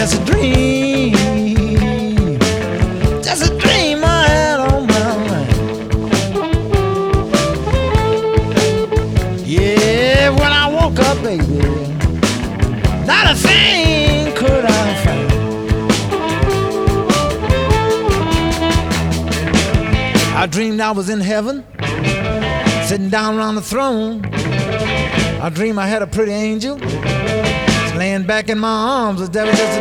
just a dream, just a dream I had on my mind. Yeah, when I woke up, baby, not a thing could I find. I dreamed I was in heaven, sitting down around the throne. I dreamed I had a pretty angel laying back in my arms. That was just a